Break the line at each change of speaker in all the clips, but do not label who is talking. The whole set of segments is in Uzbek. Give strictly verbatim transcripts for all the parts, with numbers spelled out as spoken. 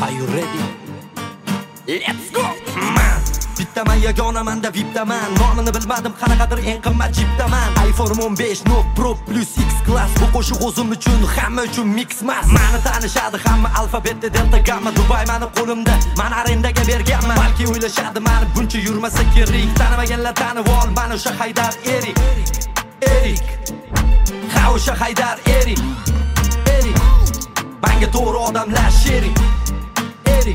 Are you ready? Let's go! Man, bittaman yagonaman-da vipdaman. Nomini bilmadim, qanaqadir eng qimmat chipdaman. iPhone o'n besh Note Pro Plus X Class. Bu qo'shiq o'zim uchun, hamma uchun mix mas. Mani tanishadi hamma alfabetda delta gamma. Dubai mani qo'limda, man arendaga berganman. Balki o'ylashadi mani buncha yurmasa kerak. Tanimaganlar tanib ol, mana o'sha Haydar Erik. Erik. Ha o'sha Haydar Erik. Erik. Menga to'g'ri odamlar sherik. Erik.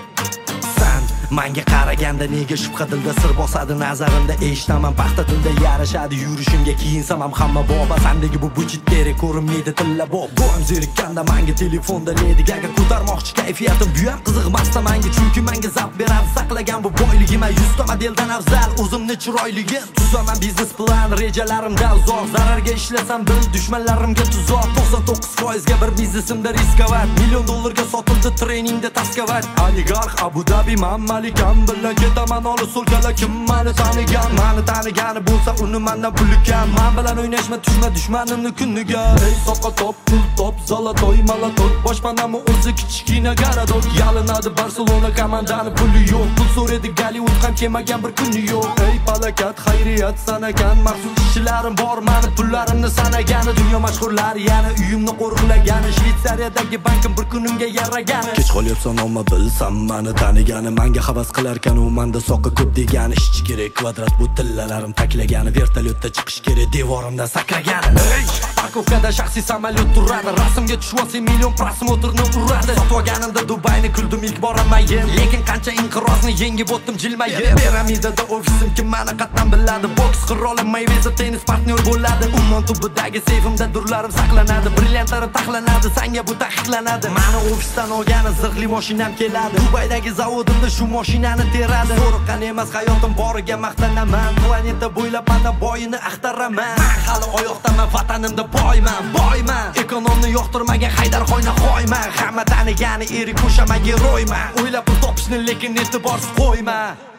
Manga qaraganda nega shubha dilda sir bosadi nazarimda eshitaman paxta tilda yarashadi yurishimga kiyinsam ham hamma boba sandagi bu buchitteri ko'rinmaydi tilla bob bo'm zerikkanda manga telefonda ledigaga ko'tarmoqchi kayfiyatim bu ham qiziqmasda manga chunki manga zavq beradi saqlagan bu boyligim yuzta modeldan afzal o'zimni chiroyligim tuzaman biznes plan rejalarimda uzoq zararga ishlasam bil dushmanlarimga tuzoq to'qson to'qqiz foiz ga bir biznesimda riskovat million dollarga sotildi treningda taskavat oligarx Abu Dhabi mamma Kam bilan ketaman olis so'lkala kim mani tanigan mani tanigani bo'lsa uni mendan puli kam men bilan o'ynashma tushma dushmanimni kuniga ey soqqa top pul top zolotoy malotoy boshpanami o'zi kichkina garadok yalinadi Barselona komandani puli yo'q pul so'raydi Gollivud ham kelmagan bir kuni yo'q ey palakat xayriyat sanagan maxsus ishlarim bor mani pullarimni sanagani dunyo mashhurlari yana uyimni qo'riqlagani Shvetsariyadagi bankim bir kunimga yaragani kech qolyapsan omma bilsam mani tanigani menga havas qilarkan u menda soqqa ko'p degani ishchi kerak kvadrat bu tillalarim taklagani vertolyotda chiqish kerak devorimdan sakragani ey parkovkada shaxsiy samolyot turadi rasmga tushib olsang million prosmotrni uradi sotib olganimda Dubayni kuldim ilk boramayin lekin qancha inqirozni yengib o'tdim jilmayib piramidada ofisim kim mani qatdan biladi boks qiroli Mayweather tennis partnyor bo'ladi ummon tubidagi seyfimda durlarim saqlanadi brilliantlarim taxlanadi sanga bu taqiqlanadi mani ofisdan olgani zirhli mashinam keladi Dubaydagi zavodimda shu mashinani teradi zo'riqqan emas hayotim boriga maqtanaman planeta bo'ylab mana boyini axtaraman hali oyoqdaman vatanimda boyman boyman ekonomni yoqtirmagan Haydar Xoyna qo'yman hamma tanigani erik qo'shaman geroyman o'ylab pul topishni lekin e'tiborsiz qo'yma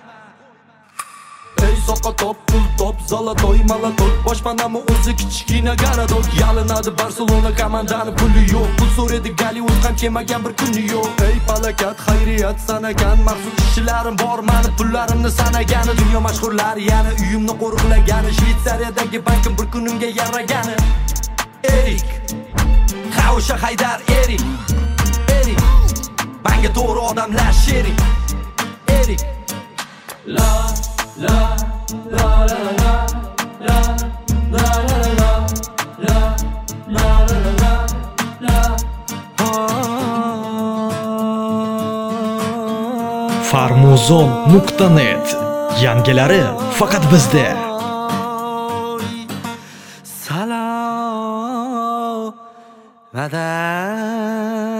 ey soqqa top pul top zolotoy malotoy boshpanami o'zi kichkina garadok yalinadi Barselona komandani puli yo'q pul so'raydi Gollivud ham kelmagan bir kuni yo'q ey palakat xayriyat sanagan maxsus ishlarim bor mani pullarimni sanagani dunyo mashhurlari yana uyimni qo'riqlagani Shvetsariyadagi bankim bir kunimga yaragani Erik ha o'sha Haydar Erik Erik menga to'g'ri odamlar sherik Erik la La la la la la la la la la la la la
farmuzon nuqta net yangilari faqat bizda.
Salom vadan